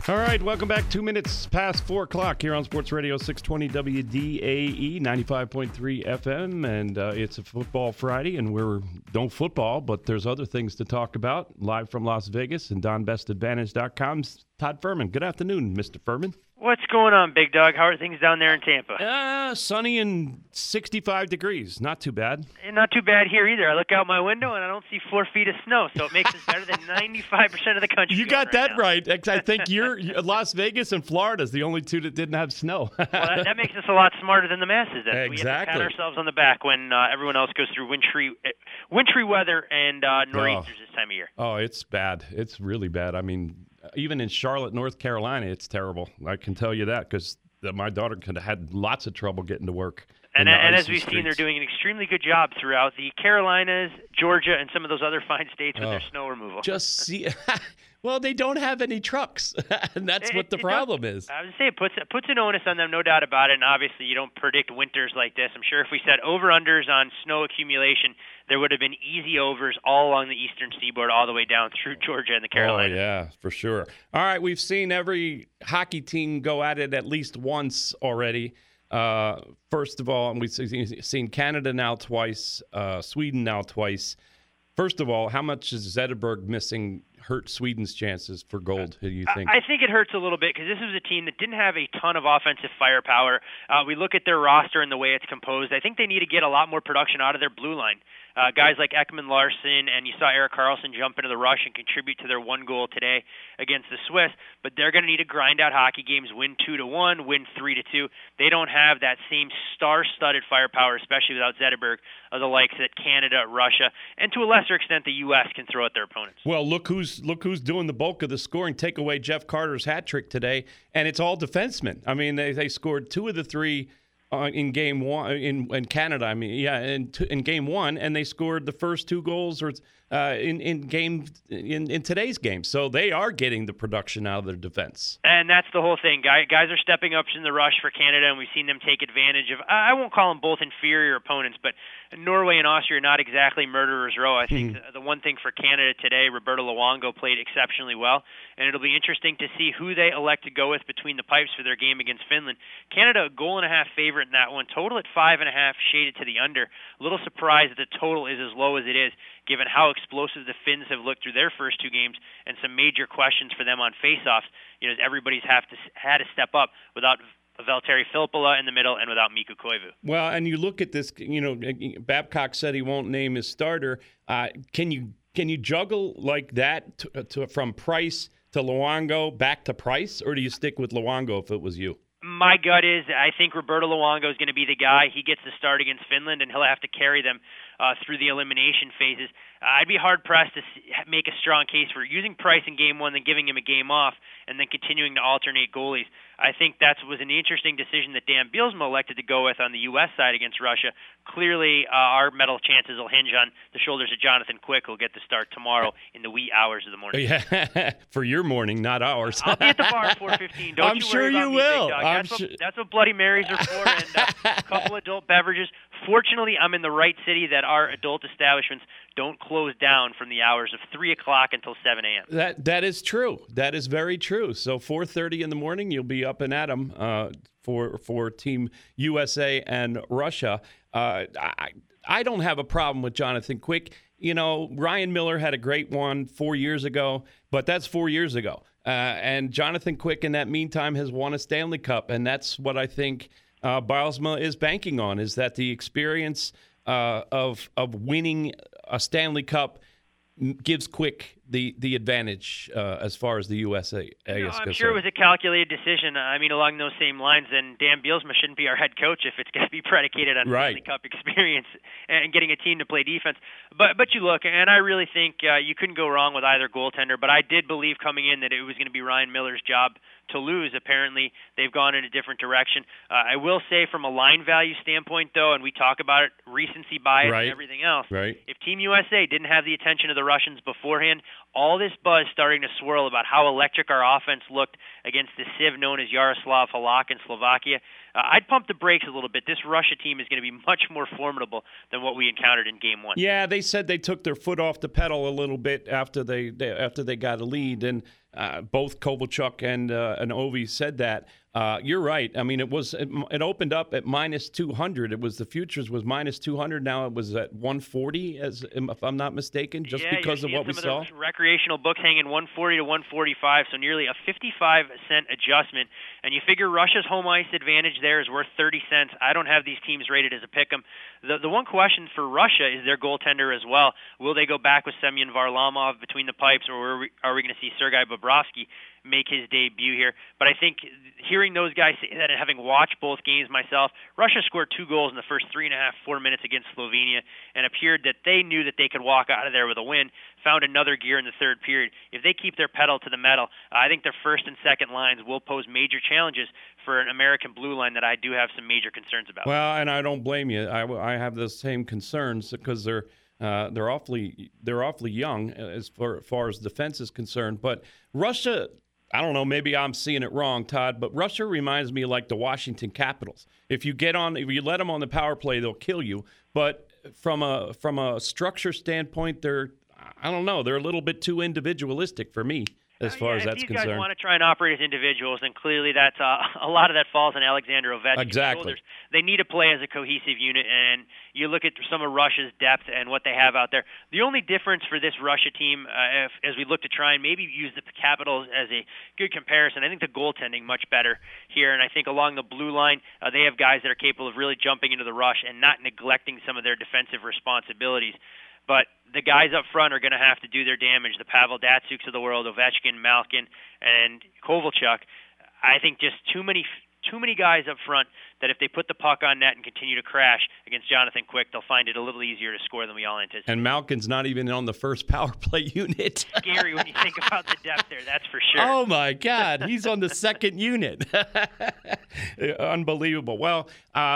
All right, welcome back. 2 minutes past 4 o'clock here on Sports Radio 620 WDAE 95.3 FM, and it's a football Friday, and we're don't football, but there's other things to talk about. Live from Las Vegas and DonBestAdvantage.com's Todd Furman. Good afternoon, Mr. Furman. What's going on, Big Dog? How are things down there in Tampa? Sunny and 65 degrees. Not too bad. Not too bad here either. I look out my window and I don't see 4 feet of snow, so it makes us better than 95% of the country. You got that now. right. I think you're Las Vegas and Florida is the only two that didn't have snow. Well, that makes us a lot smarter than the masses. Then. Exactly. We have to pat ourselves on the back when everyone else goes through wintry weather and nor'easters this time of year. Oh, it's bad. It's really bad. I mean, even in Charlotte, North Carolina, it's terrible. I can tell you that because my daughter could have had lots of trouble getting to work. And as we've seen, they're doing an extremely good job throughout the Carolinas, Georgia, and some of those other fine states with their snow removal. Just see, well, they don't have any trucks, and that's what the problem is. I would say it puts an onus on them, no doubt about it. And obviously, you don't predict winters like this. I'm sure if we set over/unders on snow accumulation, there would have been easy overs all along the eastern seaboard, all the way down through Georgia and the Carolinas. Oh, yeah, for sure. All right, we've seen every hockey team go at it at least once already. First of all, we've seen Canada now twice, Sweden now twice. First of all, how much is Zetterberg missing hurt Sweden's chances for gold, do you think? I think it hurts a little bit because this was a team that didn't have a ton of offensive firepower. We look at their roster and the way it's composed. I think they need to get a lot more production out of their blue line. Guys like Ekman Larsson, and you saw Erik Karlsson jump into the rush and contribute to their one goal today against the Swiss, but they're going to need to grind out hockey games, win 2-1, win 3-2. They don't have that same star-studded firepower, especially without Zetterberg, of the likes that Canada, Russia, and to a lesser extent the U.S. can throw at their opponents. Well, look who's doing the bulk of the scoring. Take away Jeff Carter's hat trick today, and it's all defensemen. I mean, they scored 2 of the 3 in game one in Canada. I mean, yeah, in game one, and they scored the first 2 goals in today's game. So they are getting the production out of their defense. And that's the whole thing. Guys are stepping up in the rush for Canada, and we've seen them take advantage of. I won't call them both inferior opponents, but Norway and Austria are not exactly murderer's row. I think the one thing for Canada today, Roberto Luongo played exceptionally well, and it'll be interesting to see who they elect to go with between the pipes for their game against Finland. Canada, a 1.5 favorite in that one. Total at 5.5, shaded to the under. A little surprised that the total is as low as it is, given how explosive the Finns have looked through their first 2 games and some major questions for them on faceoffs. You know, everybody's had to step up without Valtteri Filppula in the middle and without Mikko Koivu. Well, and you look at this, you know, Babcock said he won't name his starter. Can you juggle like that from Price to Luongo back to Price, or do you stick with Luongo if it was you? My gut is I think Roberto Luongo is going to be the guy. He gets the start against Finland, and he'll have to carry them through the elimination phases. I'd be hard-pressed to make a strong case for using Price in Game 1, then giving him a game off, and then continuing to alternate goalies. I think that was an interesting decision that Dan Bielsma elected to go with on the U.S. side against Russia. Clearly, our medal chances will hinge on the shoulders of Jonathan Quick, who'll get the start tomorrow in the wee hours of the morning. Yeah, for your morning, not ours. I'll be at the bar at 4:15. Don't I'm you sure worry about you me, will. Big Dog. That's what Bloody Marys are for, and a couple adult beverages. Fortunately, I'm in the right city that our adult establishments don't close down from the hours of 3 o'clock until 7 a.m. That is true. That is very true. So 4:30 in the morning, you'll be up and at 'em for Team USA and Russia. I don't have a problem with Jonathan Quick. You know, Ryan Miller had a great one 4 years ago, but that's 4 years ago. And Jonathan Quick, in that meantime, has won a Stanley Cup, and that's what I think Bielsma is banking on, is that the experience of winning a Stanley Cup gives Quick the advantage as far as the USA is concerned. I'm sure it was a calculated decision. I mean, along those same lines, then Dan Bielsma shouldn't be our head coach if it's going to be predicated on Stanley Cup experience and getting a team to play defense. But you look, and I really think you couldn't go wrong with either goaltender, but I did believe coming in that it was going to be Ryan Miller's job to lose. Apparently, they've gone in a different direction. I will say from a line value standpoint, though, and we talk about it, recency bias and everything else, if Team USA didn't have the attention of the Russians beforehand, all this buzz starting to swirl about how electric our offense looked against the sieve known as Yaroslav Halak in Slovakia, I'd pump the brakes a little bit. This Russia team is going to be much more formidable than what we encountered in Game 1. Yeah, they said they took their foot off the pedal a little bit after they got a lead, and both Kovalchuk and Ovi said that. You're right. I mean, it opened up at minus 200. It was the futures was minus 200. Now it was at 140, if I'm not mistaken, just because of what we saw. Those recreational books hanging 140 to 145, so nearly a 55-cent adjustment. And you figure Russia's home ice advantage there is worth 30 cents. I don't have these teams rated as a pick 'em. The one question for Russia is their goaltender as well. Will they go back with Semyon Varlamov between the pipes, or are we going to see Sergei Bobrovsky make his debut here? But I think hearing those guys say that and having watched both games myself, Russia scored 2 goals in the first 3.5-4 minutes against Slovenia and appeared that they knew that they could walk out of there with a win, found another gear in the third period. If they keep their pedal to the metal, I think their first and second lines will pose major challenges for an American blue line that I do have some major concerns about. Well, and I don't blame you. I have the same concerns because they're awfully young as far as defense is concerned. But Russia, I don't know, maybe I'm seeing it wrong, Todd, but Russia reminds me like the Washington Capitals. If you let them on the power play, they'll kill you. But from a structure standpoint, they're a little bit too individualistic for me as far as that's concerned. If these guys want to try and operate as individuals, then clearly that's a lot of that falls on Alexander Ovechkin's shoulders. They need to play as a cohesive unit, and you look at some of Russia's depth and what they have out there. The only difference for this Russia team, as we look to try and maybe use the Capitals as a good comparison, I think the goaltending much better here, and I think along the blue line, they have guys that are capable of really jumping into the rush and not neglecting some of their defensive responsibilities. But the guys up front are going to have to do their damage. The Pavel Datsyuks of the world, Ovechkin, Malkin, and Kovalchuk. I think just too many guys up front that if they put the puck on net and continue to crash against Jonathan Quick, they'll find it a little easier to score than we all anticipate. And Malkin's not even on the first power play unit. Scary when you think about the depth there, that's for sure. Oh, my God. He's on the second unit. Unbelievable. Well,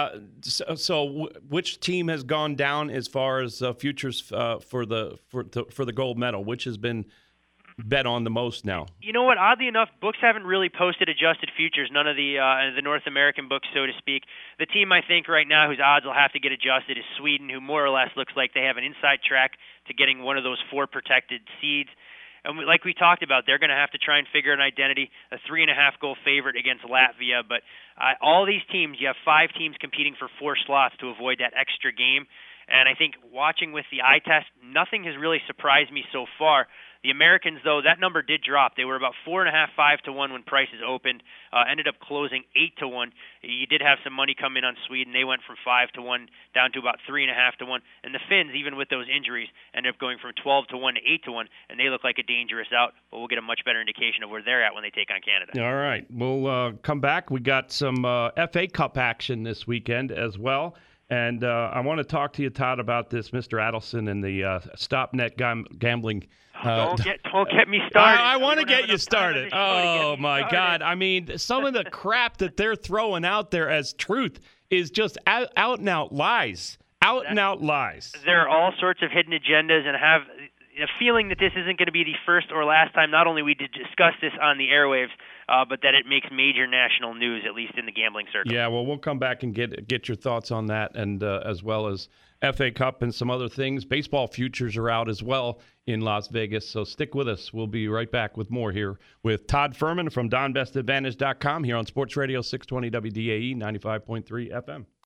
so which team has gone down as far as futures for the gold medal? Which has been bet on the most now? You know what? Oddly enough, books haven't really posted adjusted futures. None of the North American books, so to speak. The team I think right now whose odds will have to get adjusted is Sweden, who more or less looks like they have an inside track to getting one of those 4 protected seeds. And like we talked about, they're going to have to try and figure an identity, a 3.5-goal favorite against Latvia. But all these teams, you have 5 teams competing for 4 slots to avoid that extra game. And I think watching with the eye test, nothing has really surprised me so far. The Americans, though, that number did drop. They were about 4.5, 5-1 when prices opened. Ended up closing 8-1. You did have some money come in on Sweden. They went from 5-1 down to about 3.5-1. And the Finns, even with those injuries, ended up going from 12-1 to 8-1, and they look like a dangerous out. But we'll get a much better indication of where they're at when they take on Canada. All right, we'll come back. We got some FA Cup action this weekend as well. And I want to talk to you, Todd, about this Mr. Adelson and the Stop Net gambling. Don't get me started. I want to get you started. Oh, my God. I mean, some of the crap that they're throwing out there as truth is just out and out lies. Out and out lies. There are all sorts of hidden agendas, and have a feeling that this isn't going to be the first or last time not only we did discuss this on the airwaves, but that it makes major national news, at least in the gambling circle. Yeah, well, we'll come back and get your thoughts on that, and as well as FA Cup and some other things. Baseball futures are out as well in Las Vegas, so stick with us. We'll be right back with more here with Todd Fuhrman from DonBestAdvantage.com here on Sports Radio 620 WDAE 95.3 FM.